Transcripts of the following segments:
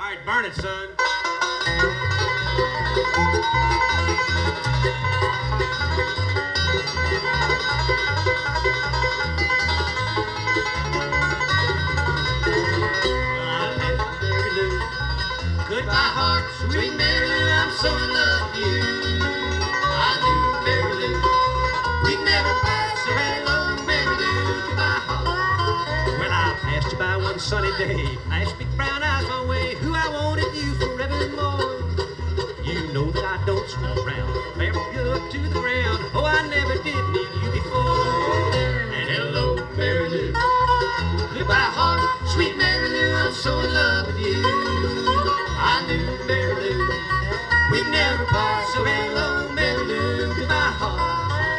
right, burn it, son. Goodbye, heart, sweet Mary Lou, I'm so in love with you. I do, Mary Lou. We never part, so hello, Mary Lou. Goodbye, heart. Well, I passed you by one sunny day, flashed big brown eyes my way, who I wanted you forevermore. You know that I don't screw around, bear you up to the ground. Oh, I never did need you before. And hello, Mary Lou. Goodbye, heart, sweet Mary Lou, I'm so in love with you. I knew Mary Lou, we'd never part, so hello, Mary Lou, goodbye, heart.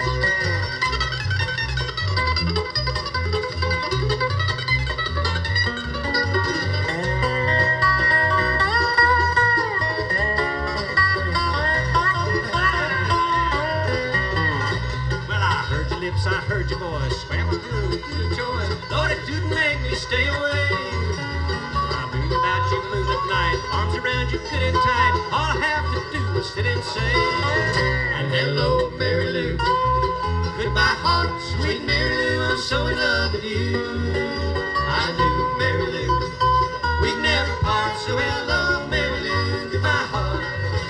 Well, I heard your lips, I heard your voice, scrambled through the joy. Lord, it didn't make me stay away. I dreamed about you moon at night, arms around you good and tight. All I have to do is sit and say, And hello, Mary Lou. Goodbye, heart, sweet Mary Lou, I'm so in love with you. I do, Mary Lou. We'd never part, so hello, Mary Lou. Goodbye, heart.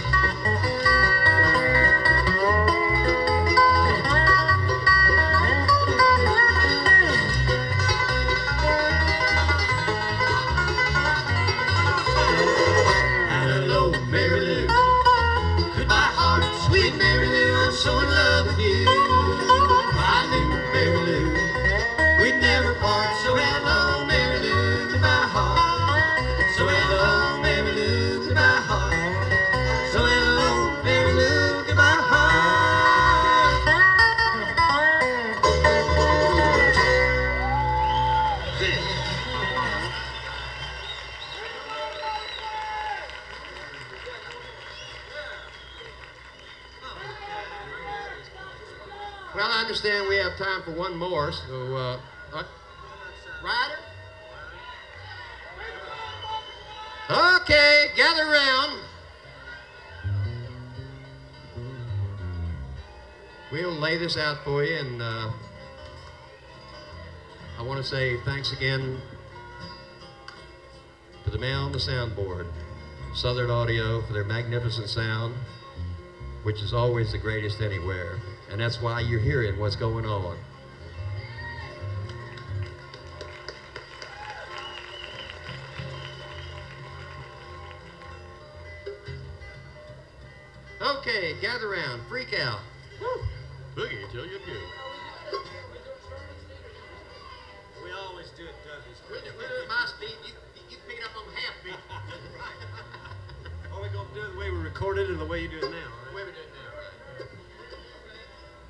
And hello, Mary Lou. Goodbye, heart, sweet Mary Lou, I'm so in love with you. I knew Mary Lou, we'd never part, so hello, Mary Lou, goodbye, heart. So hello, Mary Lou, goodbye, heart. So hello, Mary Lou, goodbye, heart. Well, I understand we have time for one more, so, Ryder? Okay, gather round. We'll lay this out for you, and I want to say thanks again to the man on the soundboard, Southern Audio, for their magnificent sound, which is always the greatest anywhere, and that's why you're hearing what's going on. Okay, gather round, freak out. Woo. Boogie till you do. we always do it Douglas. We'll do it my speed. You pick it up on half beat. Are we going to do it the way we recorded it or the way you do it now?